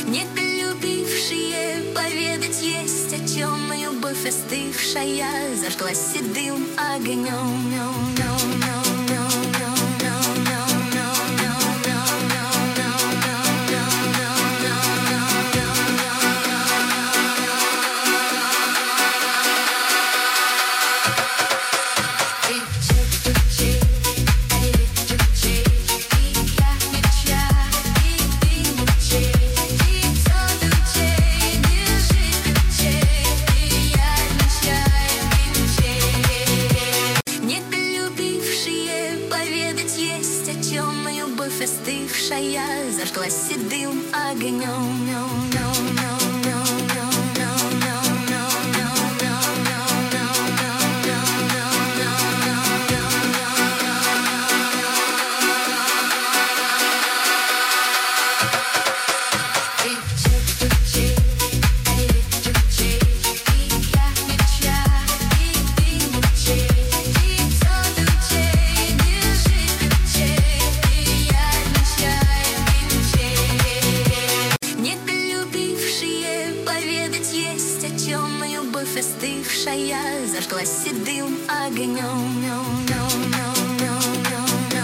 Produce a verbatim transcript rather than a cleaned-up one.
Недолюбившие поведать есть, о чем любовь остывшая зажглась седым огнем. Любовь остывшая зажглась седым огнем. Любовь остывшая зажглась седым огнем.